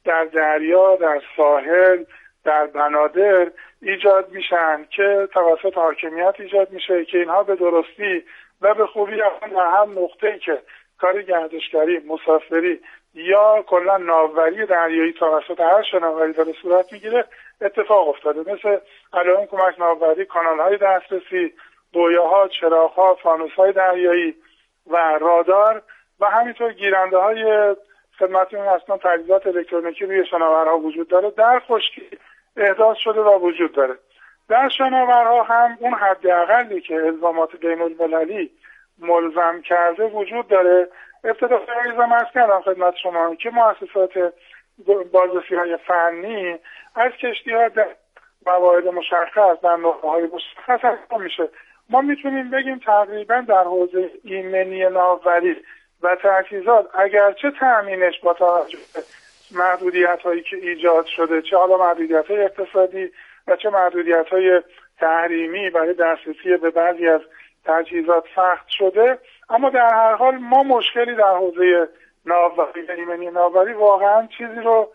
در دریا، در ساحل، در بنادر ایجاد میشن که توسط حاکمیت ایجاد میشه که اینها به درستی و به خوبی در هر نقطه‌ای که کار گردشگری، مسافری یا کلا ناوبری دریایی توسط هر شناوری داره صورت میگیره اتفاق افتاده، مثل علائم کمک ناوبری، کانال‌های دسترسی، بویه‌ها، چراغ‌ها، فانوس‌های دریایی و رادار و همینطور گیرنده‌های خدمتتون اصلا تجهیزات الکترونیکی روی شناورها وجود داره. در خشکی احداث شده و وجود داره. در شناورها هم اون حداقلی که الزامات بین‌المللی ملزم کرده وجود داره. ابتدا ایزم عرض کردم خدمت شما که مؤسسات بازرسی‌های فنی از کشتی‌ها در مواعید مشخص در نقطه‌های مشخص انجام میشه. ما میتونیم بگیم تقریبا در حوزه ایمنی ناوبری و تجهیزات اگرچه تأمینش با توجه به محدودیت‌هایی که ایجاد شده، چه حالا محدودیت‌های اقتصادی و چه محدودیت‌های تحریمی برای دسترسی به بعضی از تجهیزات سخت شده، اما در هر حال ما مشکلی در حوزه ناوبری و ایمنی ناوبری واقعا چیزی رو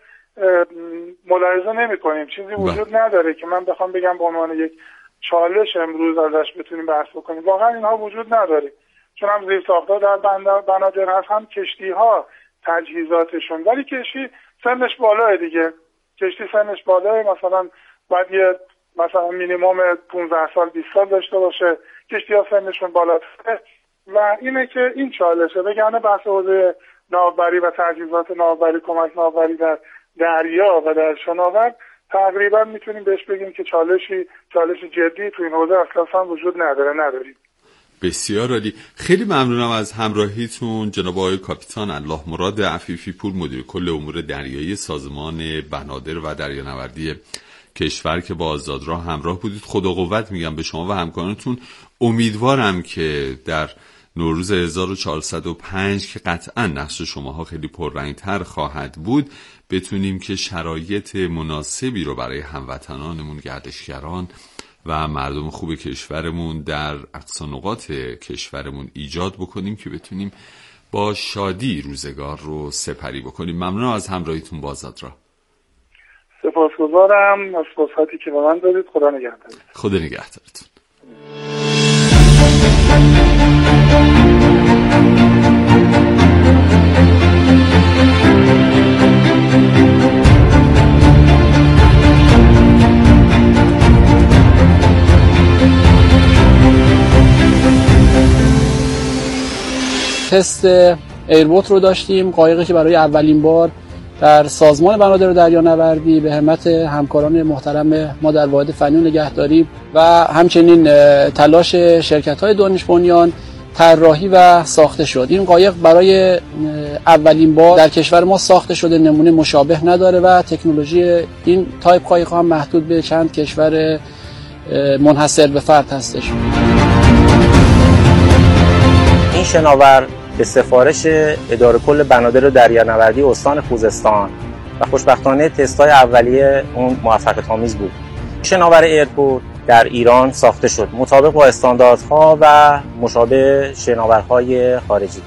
ملاحظه نمی‌کنیم، چیزی وجود نداره که من بخوام بگم به عنوان یک چالش امروز ازش بتونیم بحث بکنیم. واقعا اینها وجود نداره، چون هم زیر ساخت‌ها در بنادر هست، هم کشتی‌ها تجهیزاتشون، ولی کشتی سنش بالاه دیگه، کشتی سنش بالاه، مثلا باید یه مثلا مینیمم 15 سال 20 سال داشته باشه، کشتی‌ها سنشون بالاتره و اینه که این چالشه. بگن بحث حوزه ناوبری و تجهیزات ناوبری، کمک ناوبری در دریا و در شناور تقریبا میتونیم بهش بگیم که چالش جدی تو این حوزه اصلا وجود نداریم. بسیار عالی. خیلی ممنونم از همراهیتون جناب آقای کاپیتان الله مراد عفیفی پور، مدیر کل امور دریایی سازمان بنادر و دریانوردی کشور که با آزادراه همراه بودید. خدا قوت میگم به شما و همکارانتون. امیدوارم که در نوروز 1405 که قطعا نقش شماها خیلی پررنگتر خواهد بود بتونیم که شرایط مناسبی رو برای هموطنانمون، گردشگران و مردم خوب کشورمون در اقصا نقاط کشورمون ایجاد بکنیم که بتونیم با شادی روزگار رو سپری بکنیم. ممنونم از همراهیتون با آزادراه. سپاسگزارم از فرصتی که به من دادید. خدا نگهدارتون. خدا نگهدارتون. تست ایربوت رو داشتیم، قایقی که برای اولین بار در سازمان بنادر و دریانوردی به همت همکاران محترم ما در واحد فنی و نگهداری و همچنین تلاش شرکت‌های دانش بنیان طراحی و ساخته شد. این قایق برای اولین بار در کشور ما ساخته شده، نمونه مشابه نداره و تکنولوژی این تایپ قایق هم محدود به چند کشور منحصر به فرد هستش. این شناور به سفارش اداره کل بنادر و دریانوردی استان خوزستان و خوشبختانه تست‌های اولیه اون موفقیت‌آمیز بود. شناور ایرپورت در ایران ساخته شد مطابق با استانداردها و مشابه شناورهای خارجی.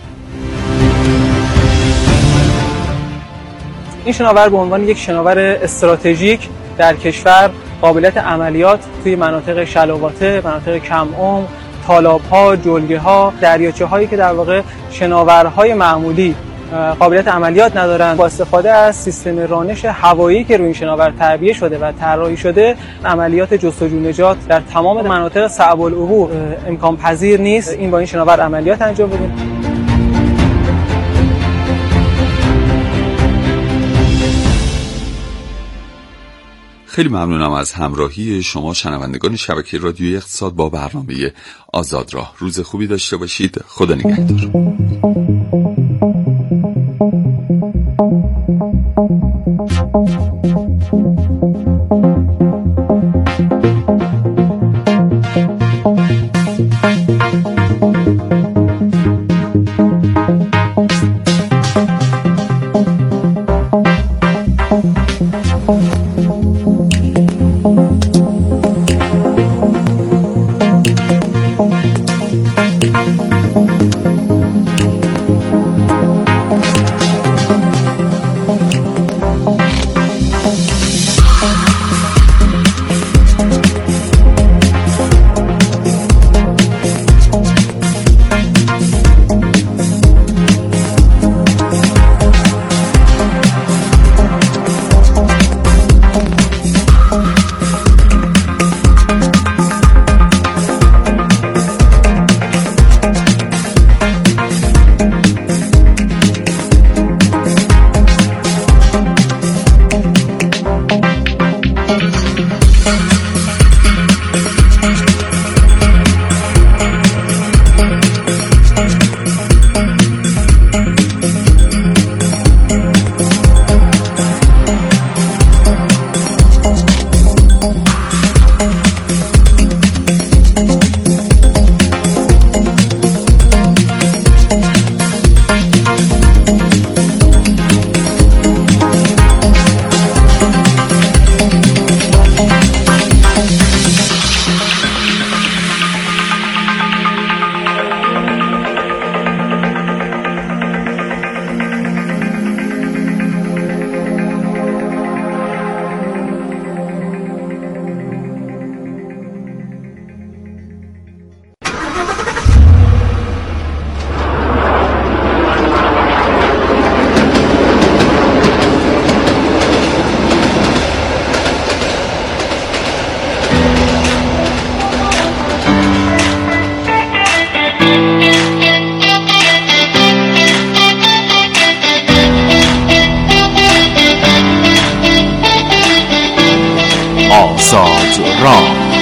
این شناور به عنوان یک شناور استراتژیک در کشور قابلیت عملیات توی مناطق شلاواته، مناطق کم عمق، تالاب‌ها، جلگه‌ها، دریاچه‌هایی که در واقع شناورهای معمولی قابلیت عملیات ندارند، با استفاده از سیستم رانش هوایی که روی این شناور تعبیه شده و طراحی شده، عملیات جستجو نجات در تمام مناطق صعب العبور امکان پذیر نیست. این با این شناور عملیات انجام بدیم. خیلی ممنونم از همراهی شما شنوندگان شبکه رادیوی اقتصاد با برنامه آزادراه. روز خوبی داشته باشید. خدا نگهدار. آزاد راه.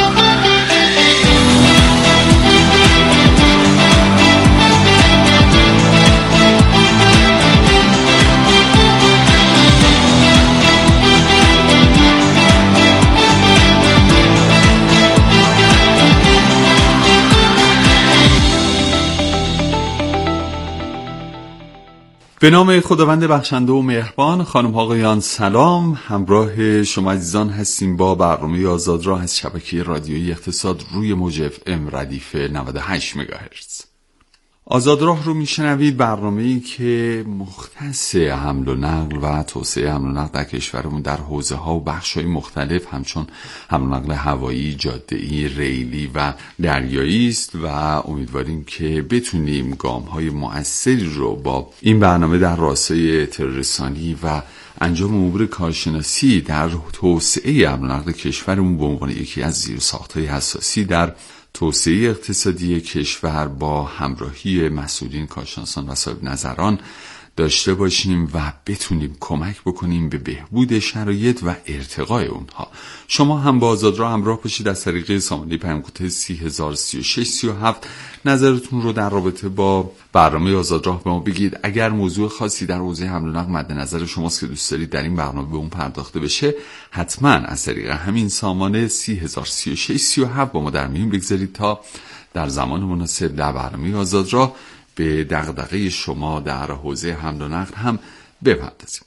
به نام خداوند بخشنده و مهربان. خانم آقایان سلام، همراه شما عزیزان هستیم با برنامه آزاد راه از شبکه رادیویی اقتصاد روی موج FM ردیف 98 مگاهرتز. آزاد راه رو میشنوید، برنامه‌ای که مختص حمل و نقل و توسعه حمل و نقل در کشورمون در حوزه‌ها و بخش‌های مختلف همچون حمل و نقل هوایی، جاده‌ای، ریلی و دریایی است و امیدواریم که بتونیم گام‌های مؤثری رو با این برنامه در راستای ترورسانی و انجام امور کارشناسی در توسعه حمل و نقل کشورمون به عنوان یکی از زیرساخت‌های اساسی در توسعه اقتصادی کشور با همراهی مسئولین، کارشناسان و صاحب نظران داشته باشیم و بتونیم کمک بکنیم به بهبود شرایط و ارتقای اونها. شما هم با آزاد راه همراه باشید از طریق سامانه پیام کوتاه 303637 نظرتون رو در رابطه با برنامه آزاد راه به ما بگید. اگر موضوع خاصی در حوزه حمل و نقل مد نظر شماست که دوست دارید در این برنامه به اون پرداخته بشه، حتما از طریق همین سامانه 303637 با ما در میون بگذارید تا در زمان مناسب در برنامه آزاد راه به دغدغه شما در حوزه حمل و نقل هم بپردازیم.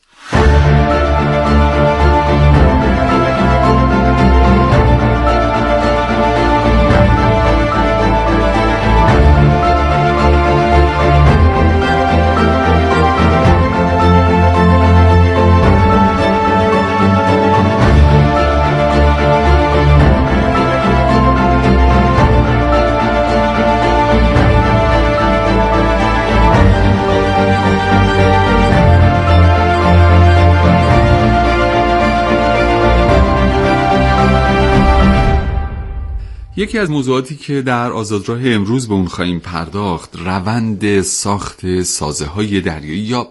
یکی از موضوعاتی که در آزادراه امروز به اون خواهیم پرداخت، روند ساخت سازه‌های دریایی یا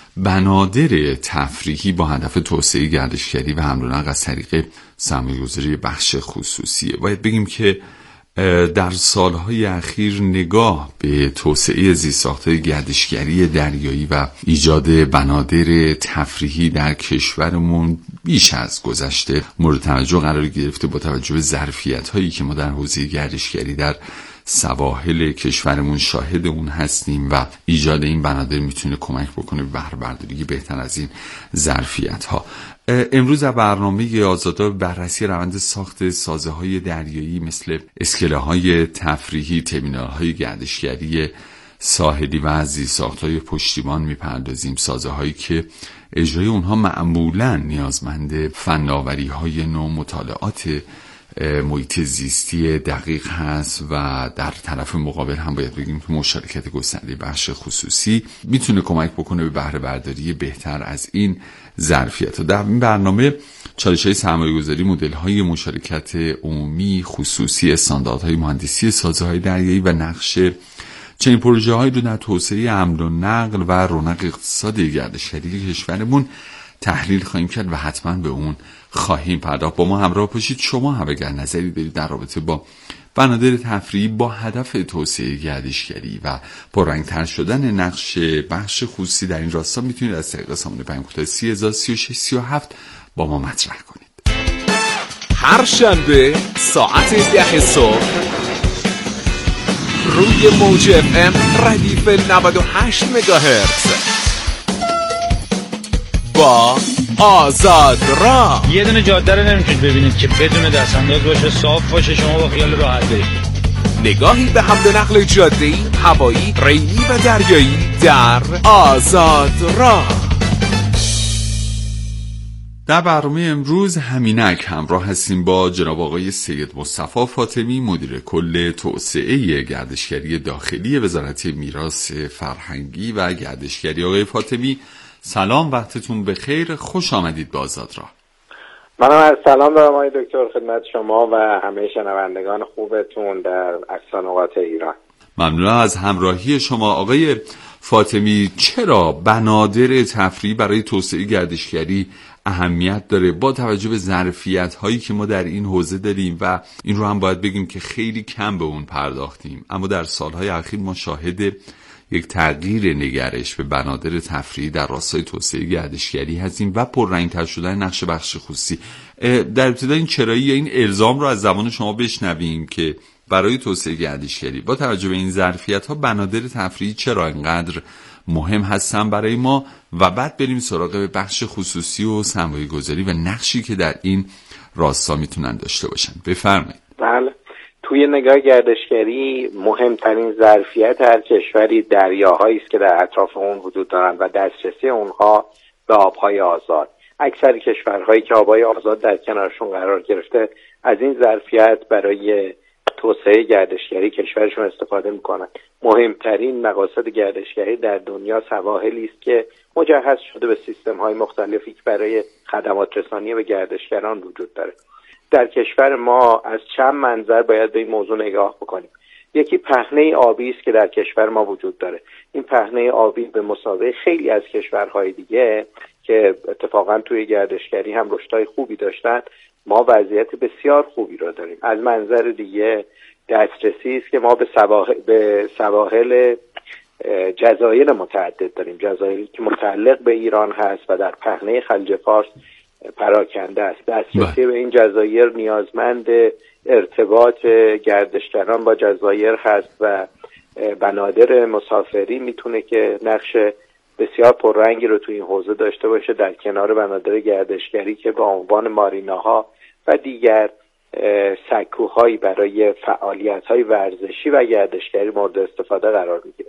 بنادر تفریحی با هدف توسعه گردشگری و حمل و نقل از طریق سرمایه‌گذاری بخش خصوصیه. باید بگیم که در سالهای اخیر نگاه به توسعه زیرساخت‌های گردشگری دریایی و ایجاد بنادر تفریحی در کشورمون بیش از گذشته مورد توجه قرار گرفته با توجه به ظرفیت‌هایی که ما در حوزه گردشگری در سواحل کشورمون شاهد اون هستیم و ایجاد این بنادر میتونه کمک بکنه به بهره برداری بهتر از این ظرفیت‌ها. امروز در برنامه آزادا بررسی روند ساخت سازه‌های دریایی مثل اسکله‌های تفریحی، ترمینال‌های گردشگری ساحلی و زیرساخت‌های پشتیبان میپردازیم. سازه‌هایی که اجرای اونها معمولاً نیازمند فناوری‌های نو، مطالعات محیط زیستی دقیق هست و در طرف مقابل هم باید بگیم که مشارکت گسترده بخش خصوصی میتونه کمک بکنه به بهره برداری بهتر از این ظرفیت. در این برنامه چالش‌های سرمایه‌گذاری، مدل‌های مشارکت عمومی، خصوصی، استانداردهای مهندسی سازه‌های دریایی و نقش چنین پروژه‌هایی رو در توسعه حمل و نقل و رونق اقتصادی گردشگری کشورمون تحلیل خواهیم کرد و حتما به اون خواهیم پرداخت. با ما همراه باشید. شما هم اگر نظری دارید در رابطه با بنادر تفریحی با هدف توسعه گردشگری و پررنگ‌تر شدن نقش بخش خصوصی در این راستا میتونید از طریق سامانه پیام کوتاه 303637 با ما مطرح کنید. هر شنبه ساعت 10 صبح روی موج FM ردیف 98 مگاهرتز با آزاد راه. یه دونه جاده رو نمیتونید ببینید که بدون دستانداز باشه، صاف باشه، شما با خیال راحت برید. نگاهی به حمل و نقل جاده‌ای، هوایی، ریلی و دریایی در آزاد راه. در برنامه امروز همینک همراه هستیم با جناب آقای سید مصطفی فاطمی، مدیر کل توسعه گردشگری داخلی وزارت میراث فرهنگی و گردشگری. آقای فاطمی سلام، وقتتون بخیر، خوش آمدید به آزاد راه. منم از سلام دارم آقای دکتر خدمت شما و همه شنوندگان خوبتون در اقصا نقاط ایران. ممنونم از همراهی شما. آقای فاطمی، چرا بنادر تفریحی برای توسعه گردشگری اهمیت داره با توجه به ظرفیت هایی که ما در این حوزه داریم و این رو هم باید بگیم که خیلی کم به اون پرداختیم، اما در سالهای اخیر ما شاهد یک تغییر نگرش به بنادر تفریحی در راستای توسعه گردشگری هستیم و پررنگ‌تر شدن نقش بخش خصوصی. در ابتدا این چرایی یا این الزام رو از زبان شما بشنویم که برای توسعه گردشگری با توجه به این ظرفیت‌ها بنادر تفریحی چرا اینقدر مهم هستن برای ما و بعد بریم سراغ بخش خصوصی و سرمایه‌گذاری و نقشی که در این راستا میتونن داشته باشن. بفرمایید. بله، توی نگاه گردشگری مهمترین ظرفیت هر کشوری دریاهایی است که در اطراف اون وجود دارند و دسترسی اونها به آبهای آزاد. اکثر کشورهایی که آبهای آزاد در کنارشون قرار گرفته از این ظرفیت برای توسعه گردشگری کشورشون استفاده میکنن. مهمترین مقاصد گردشگری در دنیا سواحلی است که مجهز شده به سیستم‌های مختلفی که برای خدمات رسانی به گردشگران وجود داره. در کشور ما از چند منظر باید به این موضوع نگاه بکنیم. یکی پهنه آبی است که در کشور ما وجود داره. این پهنه آبی به مسابقه خیلی از کشورهای دیگه که اتفاقا توی گردشگری هم رشدهای خوبی داشتن، ما وضعیت بسیار خوبی رو داریم. از منظر دیگه دسترسی است که ما به سواحل جزایر متعدد داریم، جزایری که متعلق به ایران هست و در پهنه خلیج فارس پراکنده است. دسترسی به این جزایر نیازمند ارتباط گردشگران با جزایر هست و بنادر مسافری میتونه که نقش بسیار پررنگی رو توی این حوزه داشته باشه در کنار بنادر گردشگری که با عنوان ماریناها و دیگر سکوهایی برای فعالیت‌های ورزشی و گردشگری مورد استفاده قرار میگیره.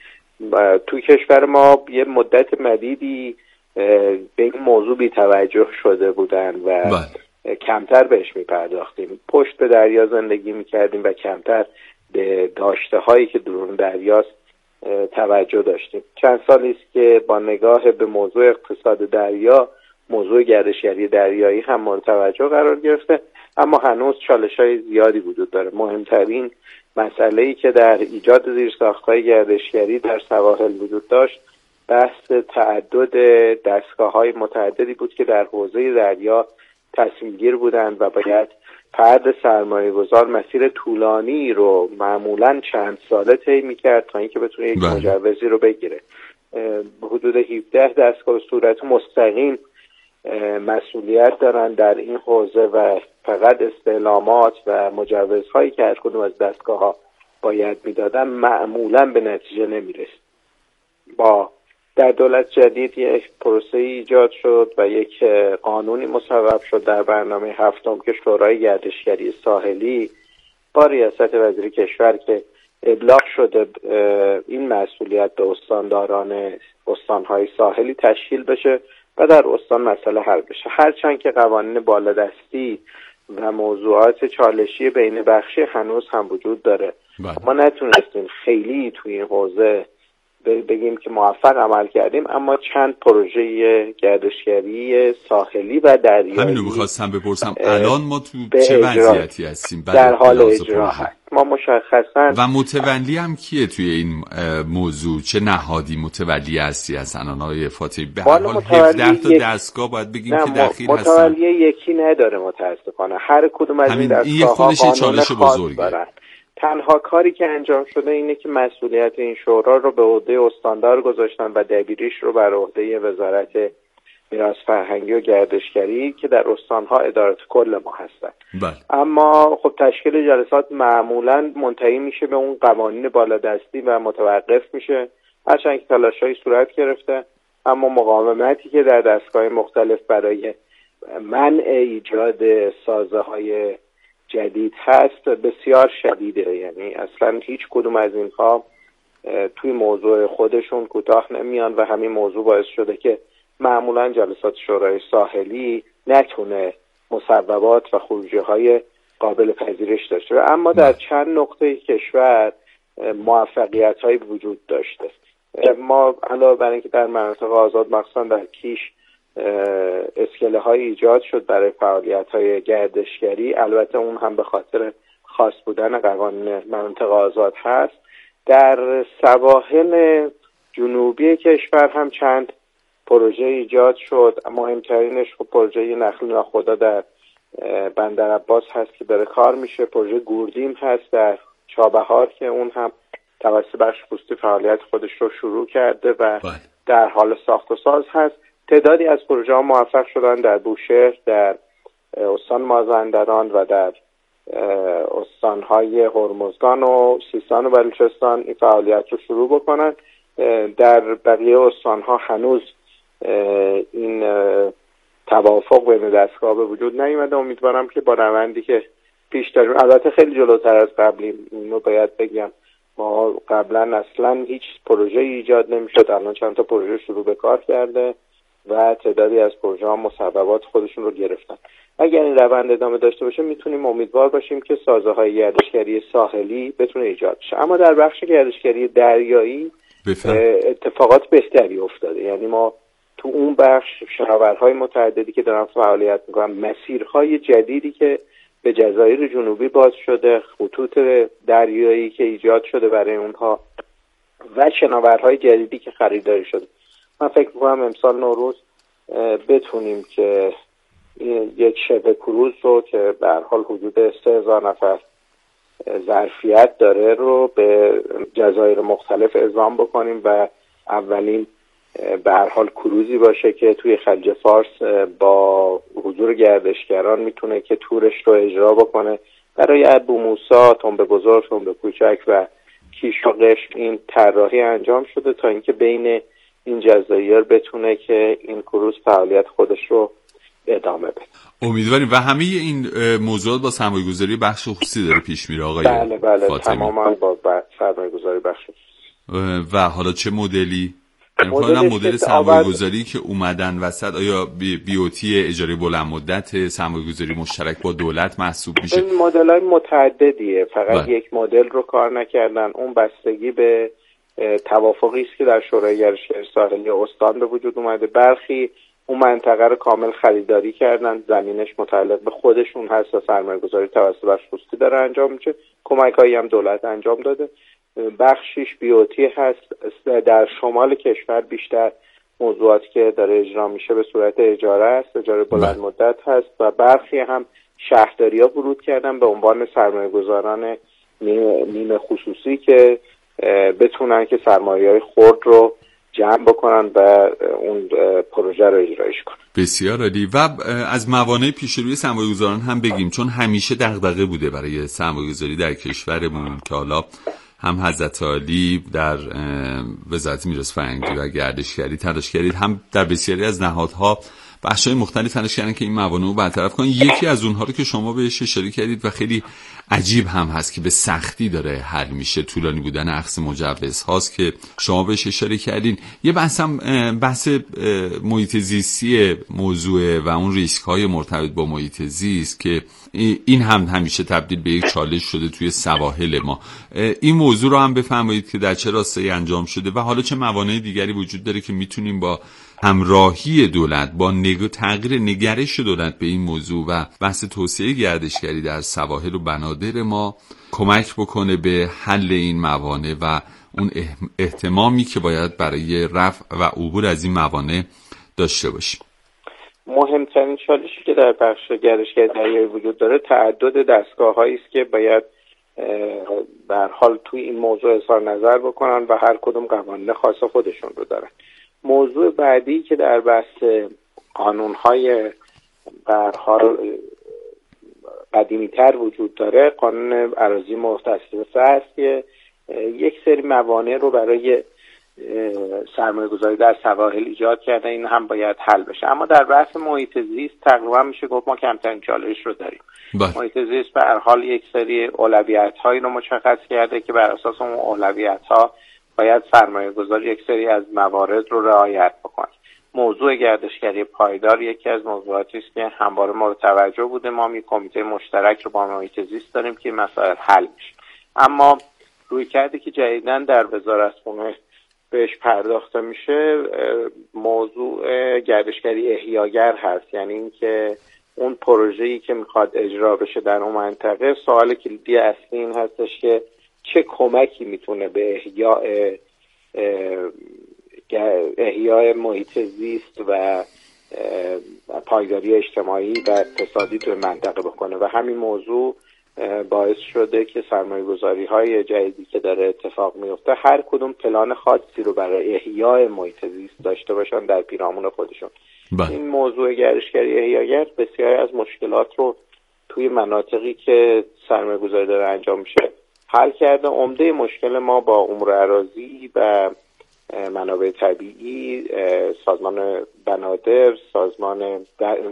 توی کشور ما یه مدت مدیدی به این موضوع بی توجه شده بودن و کمتر بهش میپرداختیم. پشت به دریا زندگی میکردیم و کمتر به داشته هایی که درون دریاست توجه داشتیم. چند سالی است که با نگاه به موضوع اقتصاد دریا، موضوع گردشگری دریایی هم مورد توجه قرار گرفته، اما هنوز چالش‌های زیادی وجود داره. مهمترین مسئله‌ای که در ایجاد زیرساخت‌های گردشگری در سواحل وجود داشت بحث تعدد دستگاه‌های متعددی بود که در حوزه دریا تصمیم‌گیر بودند و باید فرد سرمایه‌گذار مسیر طولانی رو معمولاً چند ساله طی می‌کرد تا اینکه بتونه یک مجوزی رو بگیره. حدود 17 دستگاه به صورت مستقیم مسئولیت دارن در این حوزه و فقط استعلامات و مجوزهایی که هر کدوم از دستگاه‌ها باید میدادن معمولاً به نتیجه نمیرسید. در دولت جدید یک پروسه ایجاد شد و یک قانونی مصوب شد در برنامه هفتم که شورای گردشگری ساحلی با ریاست وزیر کشور که ابلاغ شده این مسئولیت به استانداران استانهای ساحلی تشکیل بشه و در استان مسئله حل بشه. هرچند که قوانین بالادستی و موضوعات چالشی بین بخشی هنوز هم وجود داره، ما نتونستیم خیلی توی این حوزه بگیم که موفق عمل کردیم، اما چند پروژه گردشگری ساحلی و دریایی همینو می‌خواستم بپرسم الان ما تو چه وضعیتی هستیم؟ در حال اجرا هست. ما مشخصا و متولی هم کیه توی این موضوع؟ چه نهادی متولی هستی از آقای فاطمی؟ به هر حال 17 تا دستگاه باید بگیم که دخیل هستن. متولی یکی نداره متاسفانه. هر کدوم از این دستگاه‌ها قانون خاص دارن. تنها کاری که انجام شده اینه که مسئولیت این شورا رو به عهده استاندار گذاشتن و دبیریش رو بر عهده وزارت میراث فرهنگی و گردشگری که در استانها ادارات کل ما هستن. اما خب تشکیل جلسات معمولاً منتهی میشه به اون قوانین بالادستی و متوقف میشه، هرچند که تلاش‌های صورت گرفته، اما مقاومتی که در دستگاه مختلف برای منع ایجاد سازه‌های جدید هست بسیار شدیده. یعنی اصلا هیچ کدوم از اینها توی موضوع خودشون کوتاه نمیان و همین موضوع باعث شده که معمولا جلسات شورای ساحلی نتونه مصوبات و خروجی‌های قابل پذیرش داشته. اما در چند نقطه کشور موفقیت‌های وجود داشته. ما علاوه بر اینکه در مناطق آزاد مخصوصا در کیش اسکله های ایجاد شد برای فعالیت های گردشگری، البته اون هم به خاطر خاص بودن قوانین مناطق آزاد هست. در سواحل جنوبی کشور هم چند پروژه ایجاد شد. مهمترینش خب پروژه نخل ناخدا در بندر عباس هست که داره کار میشه. پروژه گوردیم هست در چابهار که اون هم توسط بخش پوستی فعالیت خودش رو شروع کرده و در حال ساخت و ساز هست. تعدادی از پروژه ها موفق شدن در بوشهر، در استان مازندران و در استانهای هرمزگان و سیستان و بلوچستان این فعالیت رو شروع بکنن. در بقیه استانها هنوز این توافق بین دستگاه به وجود نیامده. امیدوارم که با روندی که پیش داریم، البته خیلی جلوتر از قبلی، اینو باید بگم، ما قبلا اصلا هیچ پروژه ایجاد نمیشد، الان چند تا پروژه شروع به کار کرده و تعدادی از پروژه ها مصوبات خودشون رو گرفتن. اگر این روند ادامه داشته باشه میتونیم امیدوار باشیم که سازه‌های گردشگری ساحلی بتونه ایجاد شه. اما در بخش گردشگری دریایی اتفاقات بهتری افتاده. یعنی ما تو اون بخش شناورهای متعددی که دارن فعالیت میکنن، مسیرهای جدیدی که به جزایر جنوبی باز شده، خطوط دریایی که ایجاد شده برای اونها و شناورهای جدیدی که خریداری شده، من فکر میکنم امسال نوروز بتونیم که یک شبه کروز رو که به هر حال حدود 3000 نفر ظرفیت داره رو به جزایر مختلف اعزام بکنیم و اولین به هر حال کروزی باشه که توی خلیج فارس با حضور گردشگران میتونه که تورش رو اجرا بکنه. برای ابو موسی، تنبه بزرگ، تنبه کوچک و کیش و قشم این طراحی انجام شده تا اینکه بین این جزایر بتونه که این کروز فعالیت خودش رو ادامه بده. امیدواریم. و همه این موضوعات با سرمایه‌گذاری بخش خصوصی داره پیش میره آقای بله فاطمی؟ تماما با سرمایه‌گذاری بخش خصوصی. و حالا چه مدلی؟ مدل سرمایه‌گذاری که اومدن وسط، آیا بیوتی اجاره بلند مدت، سرمایه‌گذاری مشترک با دولت محسوب میشه؟ این مدل‌های متعددیه، فقط یک مدل رو کار نکردن. اون بستگی به توافقی است که در شورای گردشگری ساحلی استان به وجود اومده. برخی اون منطقه رو کامل خریداری کردن، زمینش متعلق به خودشون هست و سرمایه‌گذاری توسط بخش خصوصی داره انجام میشه. کمک‌هایی هم دولت انجام داده. بخشیش بیوتی هست. در شمال کشور بیشتر موضوعاتی که داره اجرا میشه به صورت اجاره است، اجاره بلند مدت هست و برخی هم شهرداری‌ها ورود کردن به عنوان سرمایه‌گذاران نیمه خصوصی که بتونن که سرمایه‌های خرد رو جمع بکنن و اون پروژه رو اجرایش کنن. بسیار عالی. و از موانع پیش روی سرمایه‌گذاران هم بگیم، چون همیشه دغدغه بوده برای سرمایه‌گذاری در کشورمون که حالا هم حضرت عالی در وزارت میراث فرهنگی و گردشگری تلاش کردید، هم در بسیاری از نهادها بخش‌های مختلف تلاش کردن که این موانع رو برطرف کنن. یکی از اونها رو که شما بهش اشاره کردید و خیلی عجیب هم هست که به سختی داره حل میشه، طولانی بودن اخذ مجوز هاست که شما بهش اشاره کردین. یه بحث محیط زیستی موضوع و اون ریسک های مرتبط با محیط زیست که این هم همیشه تبدیل به یک چالش شده توی سواحل ما. این موضوع رو هم بفرمایید که در چه راستایی انجام شده و حالا چه موانع دیگری وجود داره که میتونیم با همراهی دولت، با تغییر نگرش دولت به این موضوع و بحث توسعه گردشگری در سواحل و بنادر ما کمک بکنه به حل این موانع و اون اهتمامی که باید برای رفع و عبور از این موانع داشته باشیم. مهمترین چالشی که در بخش گردشگری دریایی وجود داره تعدد دستگاه‌هایی است که باید به هر حال توی این موضوع اظهار نظر بکنن و هر کدوم قوانین خاص خودشون رو دارن. موضوع بعدی که در بحث قانون‌های به هر حال قدیمی‌تر وجود داره، قانون اراضی مختص است که یک سری موانع رو برای سرمایه‌گذاری در سواحل ایجاد کرده. این هم باید حل بشه. اما در بحث محیط زیست تقریبا میشه گفت ما کمترین چالش رو داریم. محیط زیست به هر حال یک سری اولویت‌هایی رو مشخص کرده که بر اساس اون اولویت‌ها باید سرمایه‌گذار یک سری از موارد رو رعایت بکنه. موضوع گردشگری پایدار یکی از موضوعاتی است که همواره مورد توجه بوده. ما یک کمیته مشترک رو با محیط زیست داریم که مسائل حل میشه. اما رویکردی که جدیداً در وزارتخونه بهش پرداخته میشه موضوع گردشگری احیاگر هست. یعنی اینکه اون پروژه‌ای که میخواد اجرا بشه در اون منطقه، سوال کلیدی اصلی این هستش که چه کمکی میتونه به احیاء احیای محیط زیست و پایداری اجتماعی و اقتصادی توی منطقه بکنه و همین موضوع باعث شده که سرمایه‌گذاری های جدیدی که داره اتفاق میفته هر کدوم پلان خاصی رو برای احیای محیط زیست داشته باشن در پیرامون خودشون. این موضوع گردشگری احیاگر بسیاری از مشکلات رو توی مناطقی که سرمایه‌گذاری داره انجام میشه حل کرده. عمده مشکل ما با امور اراضی و منابع طبیعی، سازمان بنادر، سازمان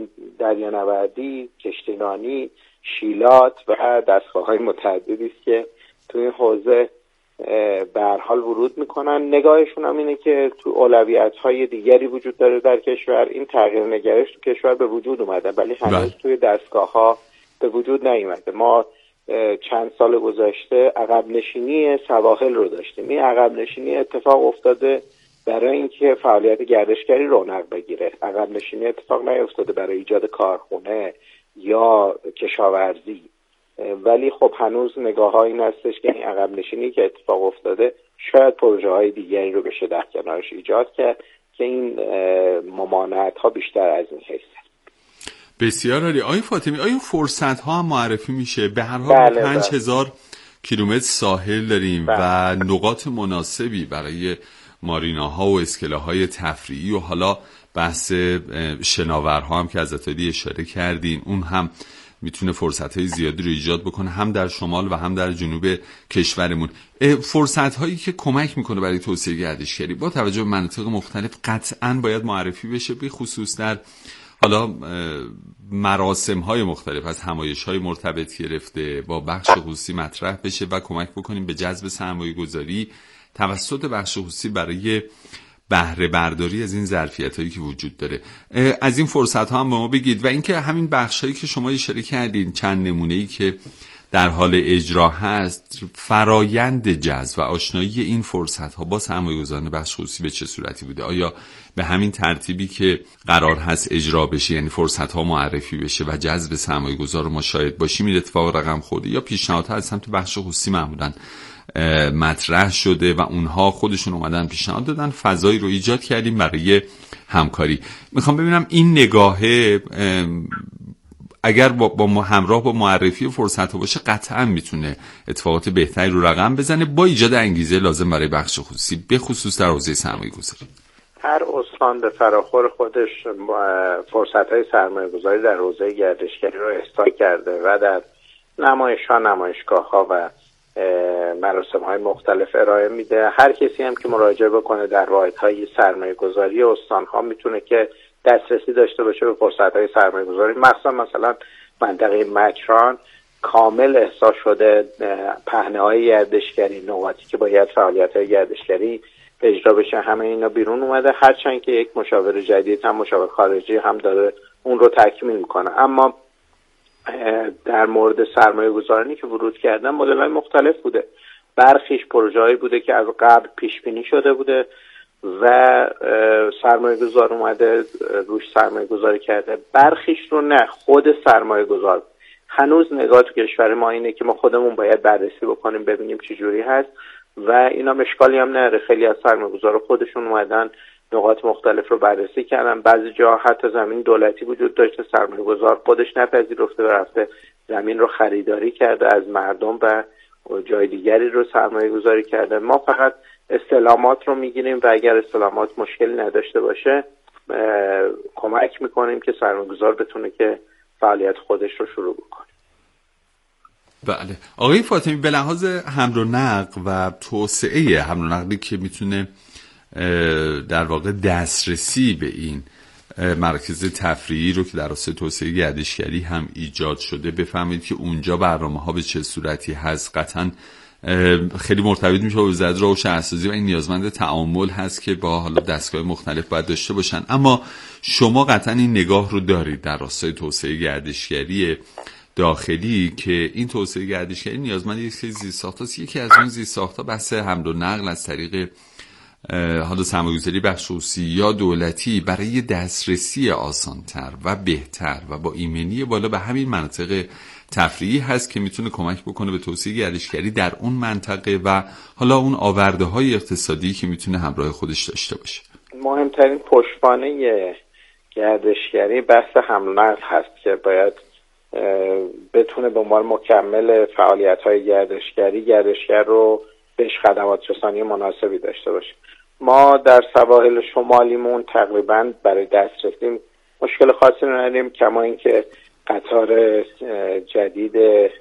دریانوردی، کشتیرانی، شیلات و دستگاه‌های متعددی است که توی این حوزه به هر حال ورود میکنن. نگاهشون هم اینه که تو اولویت‌های دیگری وجود داره در کشور. این تغییر نگرش تو کشور به وجود اومده ولی هنوز توی دستگاه‌ها به وجود نیومده. ما چند سال گذشته عقب نشینی سواحل رو داشتیم. این عقب نشینی اتفاق افتاده برای اینکه فعالیت گردشگری رونق بگیره. عقب نشینی اتفاق نیفتاده برای ایجاد کارخونه یا کشاورزی. ولی خب هنوز نگاه این هستش که این عقب نشینی که اتفاق افتاده شاید پروژه های دیگری رو بشه در کنارش ایجاد کرد که این ممانعت ها بیشتر از این حیث. بسیار عالی. آقای فاطمی، آیا فرصت ها هم معرفی میشه؟ به هر حال 5000 کیلومتر ساحل داریم و نقاط مناسبی برای ماریناها و اسکله‌های تفریحی و حالا بحث شناورها هم که از علی اشاره کردین، اون هم میتونه فرصت‌های زیادی رو ایجاد بکنه هم در شمال و هم در جنوب کشورمون. فرصت‌هایی که کمک میکنه برای توسعه گردشگری با توجه به مناطق مختلف قطعاً باید معرفی بشه، به خصوص در حالا مراسم‌های مختلف از همایش‌های مرتبط گرفته با بخش خصوصی مطرح بشه و کمک بکنیم به جذب سرمایه‌گذاری توسط بخش خصوصی برای بهره برداری از این ظرفیت‌هایی که وجود داره. از این فرصت‌ها هم به ما بگید و اینکه همین بخشایی که شما اشاره کردین، چند نمونه‌ای که در حال اجرا هست، فرایند جذب و آشنایی این فرصت‌ها با سرمایه‌گذاران بخش خصوصی به چه صورتی بوده؟ آیا به همین ترتیبی که قرار هست اجرا بشه، یعنی فرصت‌ها معرفی بشه و جذب سرمایه‌گذار ما شاهد باشیم، این اتفاق رقم خورده یا پیشنهادها از سمت بخش خصوصی معمولاً مطرح شده و اونها خودشون اومدن پیشنهاد دادن، فضایی رو ایجاد کردیم برای همکاری؟ میخوام ببینم این نگاهه اگر با همراه با معرفی فرصت‌ها باشه قطعا میتونه اتفاقات بهتری رو رقم بزنه با ایجاد انگیزه لازم برای بخش خصوصی، به خصوص در حوزه سرمایه‌گذاری. هر استان به فراخور خودش فرصت‌های سرمایه‌گذاری در حوزه گردشگری رو احصا کرده و در نمایش‌ها، نمایشگاه‌ها و مراسم‌های مختلف ارائه میده. هر کسی هم که مراجعه بکنه در واحدهای سرمایه‌گذاری استان‌ها میتونه که دسترسی داشته باشه به فرصت‌های سرمایه‌گذاری. مثلا منطقه مکران کامل احصا شده، پهنه‌های گردشگری، نقاطی که باید فعالیت‌های گردشگری اجرا بشه، همه اینا بیرون اومده، هرچند که یک مشاور جدید هم مشاور خارجی هم داره اون رو تکمیل میکنه. اما در مورد سرمایه‌گذارانی که ورود کردن مدل‌های مختلف بوده. برخیش پروژه‌ای بوده که از قبل پیش بینی شده بوده و سرمایه‌گذار اومده روش سرمایه‌گذاری کرده. برخیش رو نه، خود سرمایه‌گذار. هنوز نگاه تو کشور ما اینه که ما خودمون باید بررسی بکنیم ببینیم چه جوری هست و اینا مشکلی هم نداره. خیلی از سرمایه‌گذارا خودشون اومدن نقاط مختلف رو بررسی کردن. بعضی جا حتی زمین دولتی وجود داشته، سرمایه‌گذار خودش نپذیرفته و رفته زمین رو خریداری کرده از مردم و جای دیگری رو سرمایه‌گذاری کرده. ما فقط استلامات رو میگیریم و اگر استلامات مشکلی نداشته باشه کمک میکنیم که سرمایه‌گذار بتونه که فعالیت خودش رو شروع بکنه. بله آقای فاطمی، به لحاظ حمل و نقل و توسعه حمل و نقلی که میتونه در واقع دسترسی به این مرکز تفریحی رو که در راستای توسعه گردشگری هم ایجاد شده، بفهمید که اونجا برنامه‌ها به چه صورتی هست. قطعاً خیلی مرتبط میشه با وزارت راه و شهرسازی و این نیازمند تعامل هست که با حالا دستگاه مختلف باید داشته باشن. اما شما قطعاً این نگاه رو دارید در راستای توسعه گردشگری داخلی که این توسعه گردشگری نیازمند یک سری زیرساخت‌هاست. یکی از اون زیرساخت‌ها بحث حمل و نقل از طریق حالا سرمایه‌گذاری بخش خصوصی یا دولتی برای دسترسی آسان‌تر و بهتر و با ایمنی بالا به همین مناطق تفریحی هست که میتونه کمک بکنه به توسعه گردشگری در اون منطقه و حالا اون آورده‌های اقتصادی که میتونه همراه خودش داشته باشه. مهمترین پشتوانه گردشگری بحث حمل و نقل هست که باید بتونه به عنوان مکمل فعالیت‌های گردشگر رو بهش خدمات رسانی مناسبی داشته باشه. ما در سواحل شمالیمون تقریباً برای دسترسی مشکل خاصی نداریم، کما اینکه قطار جدید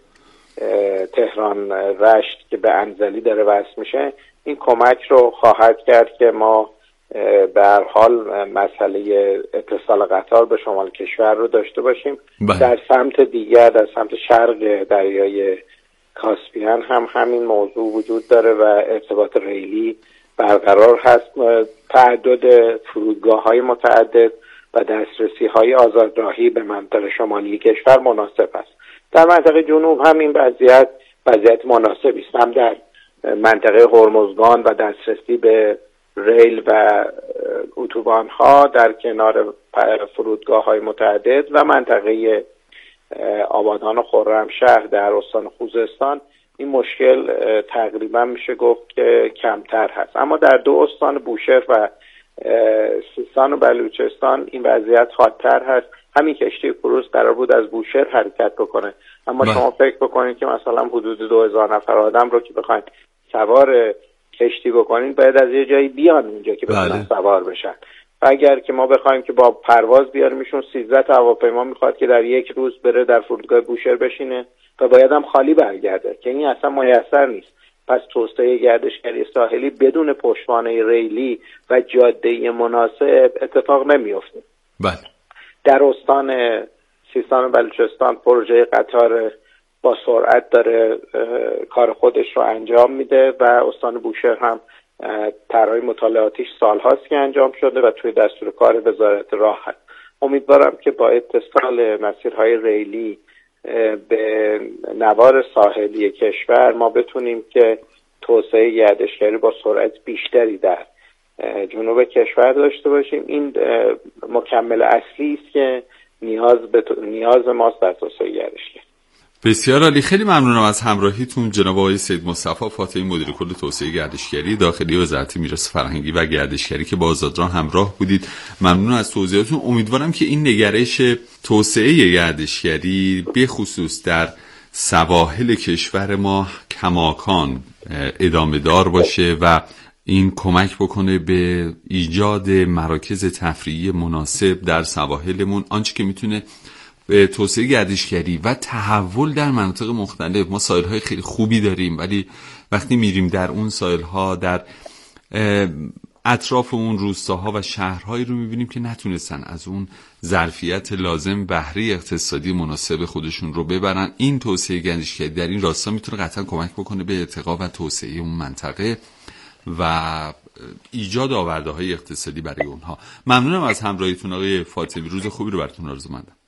تهران رشت که به انزلی داره وصل میشه این کمک رو خواهد کرد که ما به هر حال مسئله اتصال قطار به شمال کشور رو داشته باشیم. در سمت دیگر، در سمت شرق دریای کاسپیان هم همین موضوع وجود داره و ارتباط ریلی برقرار هست. تعدد فرودگاه‌های متعدد و دسترسی‌های آزادراهی به منطقه شمالی کشور مناسب است. در منطقه جنوب هم این وضعیت مناسبی است، هم در منطقه هرمزگان و دسترسی به ریل و اتوبان‌ها در کنار فرودگاه‌های متعدد و منطقه آبادان و خرمشهر در استان خوزستان این مشکل تقریبا میشه گفت که کمتر هست. اما در دو استان بوشهر و سیستان و بلوچستان این وضعیت حادتر هست. همین کشتی کروز قرار بود از بوشهر حرکت بکنه، اما شما فکر بکنید که مثلا حدود 2000 نفر آدم رو که بخواید سوار کشتی بکنید باید از یه جایی بیان اونجا که بتونن سوار بشن. و اگر که ما بخوایم که با پرواز بیاریمشون 13 تا هواپیما میخواد که در یک روز بره در فرودگاه بوشهر بشینه و باید هم خالی برگرده که این اصلا میسر نیست. پس توسعه گردشگری ساحلی بدون پشتوانه ریلی و جاده‌ای مناسب اتفاق نمیفته. بله. در استان سیستان و بلوچستان پروژه قطار با سرعت داره کار خودش رو انجام میده و استان بوشهر هم طرح مطالعاتیش سال‌هاست که انجام شده و توی دستور کار وزارت راه هست. امیدوارم که با اتصال مسیرهای ریلی به نوار ساحلی کشور ما بتونیم که توسعه گردشگری با سرعت بیشتری در جنوب کشور داشته باشیم. این مکمل اصلی است که نیاز ماست در توسعه گردشگری. بسیار عالی. خیلی ممنونم از همراهیتون جناب آقای سید مصطفی فاطمی، مدیر کل توسعه گردشگری داخلی وزارت میراث فرهنگی و گردشگری که با آزادراه همراه بودید. ممنون از توضیحاتتون. امیدوارم که این نگرش توسعه گردشگری به خصوص در سواحل کشور ما کماکان ادامه دار باشه و این کمک بکنه به ایجاد مراکز تفریحی مناسب در سواحلمون، آنچه که میتونه به توسعه گردشگری و تحول در مناطق مختلف. ما ساحل‌های خیلی خوبی داریم ولی وقتی میریم در اون ساحل‌ها در اطراف اون روستاها و شهرهایی رو میبینیم که نتونستن از اون ظرفیت لازم بهره اقتصادی مناسب خودشون رو ببرن. این توسعه گردشگری در این راستا میتونه قطعا کمک بکنه به ارتقا و توسعه اون منطقه و ایجاد آورده‌های اقتصادی برای اونها. ممنونم از همراهیتون آقای فاطمی. روز خوبی رو براتون آرزو مندم.